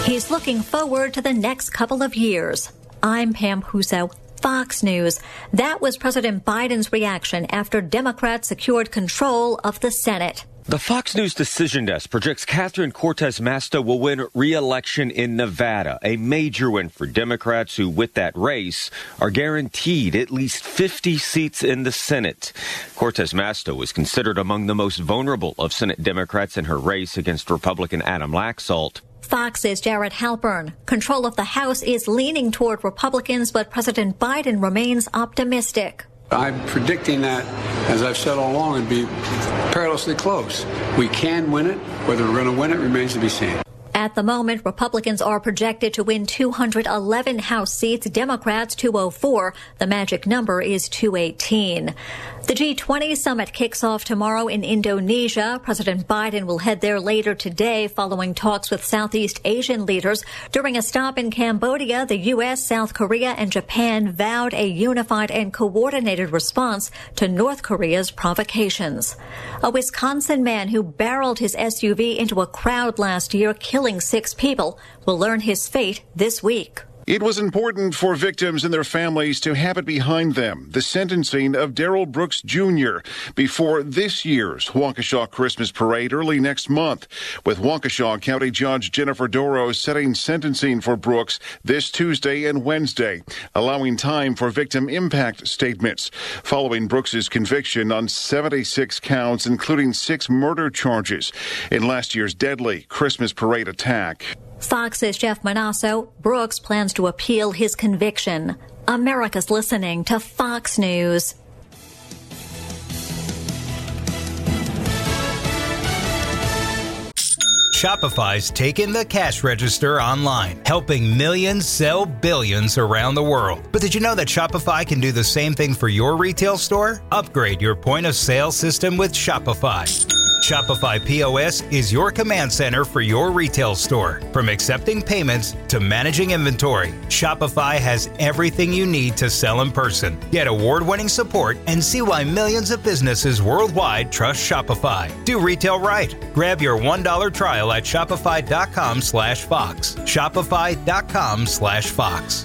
He's looking forward to the next couple of years. I'm Pam Huso, Fox News. That was President Biden's reaction after Democrats secured control of the Senate. The Fox News Decision Desk projects Catherine Cortez Masto will win re-election in Nevada, a major win for Democrats who, with that race, are guaranteed at least 50 seats in the Senate. Cortez Masto is considered among the most vulnerable of Senate Democrats in her race against Republican Adam Laxalt. Fox's Jared Halpern. Control of the House is leaning toward Republicans, but President Biden remains optimistic. I'm predicting that, as I've said all along, it'd be perilously close. We can win it. Whether we're going to win it remains to be seen. At the moment, Republicans are projected to win 211 House seats, Democrats 204. The magic number is 218. The G20 summit kicks off tomorrow in Indonesia. President Biden will head there later today following talks with Southeast Asian leaders. During a stop in Cambodia, the U.S., South Korea, and Japan vowed a unified and coordinated response to North Korea's provocations. A Wisconsin man who barreled his SUV into a crowd last year, killing 6 people, will learn his fate this week. It was important for victims and their families to have it behind them, the sentencing of Darrell Brooks Jr. before this year's Waukesha Christmas parade early next month, with Waukesha County Judge Jennifer Doro setting sentencing for Brooks this Tuesday and Wednesday, allowing time for victim impact statements, following Brooks's conviction on 76 counts, including 6 murder charges in last year's deadly Christmas parade attack. Fox's Jeff Manasso. Brooks plans to appeal his conviction. America's listening to Fox News. Shopify's taken the cash register online, helping millions sell billions around the world. But did you know that Shopify can do the same thing for your retail store? Upgrade your point of sale system with Shopify. Shopify POS is your command center for your retail store. From accepting payments to managing inventory, Shopify has everything you need to sell in person. Get award-winning support and see why millions of businesses worldwide trust Shopify. Do retail right. Grab your $1 trial at shopify.com/Fox. Shopify.com/Fox.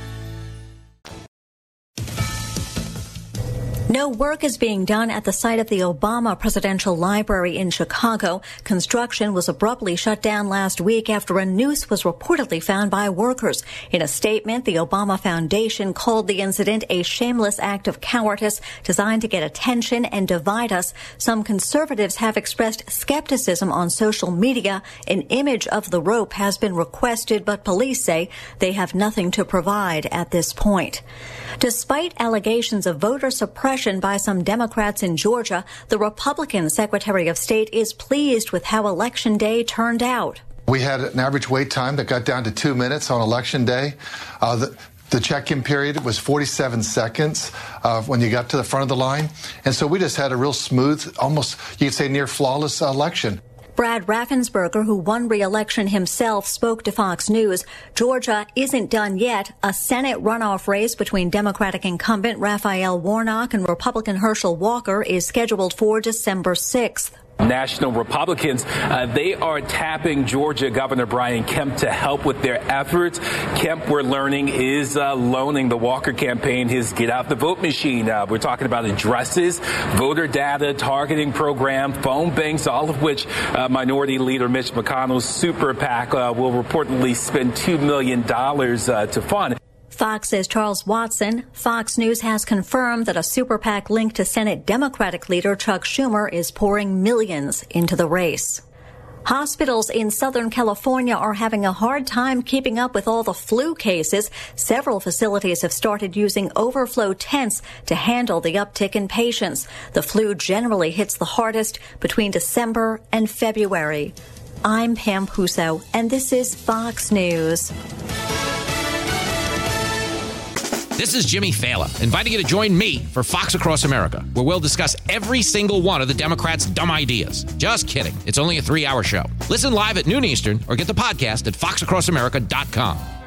No work is being done at the site of the Obama Presidential Library in Chicago. Construction was abruptly shut down last week after a noose was reportedly found by workers. In a statement, the Obama Foundation called the incident a shameless act of cowardice designed to get attention and divide us. Some conservatives have expressed skepticism on social media. An image of the rope has been requested, but police say they have nothing to provide at this point. Despite allegations of voter suppression by some Democrats in Georgia, the Republican Secretary of State is pleased with how Election Day turned out. We had an average wait time that got down to 2 minutes on Election Day. The check-in period was 47 seconds when you got to the front of the line. And so we just had a real smooth, almost, you could say, near flawless election. Brad Raffensperger, who won re-election himself, spoke to Fox News. Georgia isn't done yet. A Senate runoff race between Democratic incumbent Raphael Warnock and Republican Herschel Walker is scheduled for December 6th. National Republicans, they are tapping Georgia Governor Brian Kemp to help with their efforts. Kemp, we're learning, is loaning the Walker campaign his Get Out the Vote machine. We're talking about addresses, voter data, targeting program, phone banks, all of which Minority Leader Mitch McConnell's super PAC will reportedly spend $2 million to fund. Fox's Charles Watson. Fox News has confirmed that a super PAC linked to Senate Democratic leader Chuck Schumer is pouring millions into the race. Hospitals in Southern California are having a hard time keeping up with all the flu cases. Several facilities have started using overflow tents to handle the uptick in patients. The flu generally hits the hardest between December and February. I'm Pam Huso, and this is Fox News. This is Jimmy Fallon, inviting you to join me for Fox Across America, where we'll discuss every single one of the Democrats' dumb ideas. Just kidding. It's only a 3-hour show. Listen live at noon Eastern or get the podcast at foxacrossamerica.com.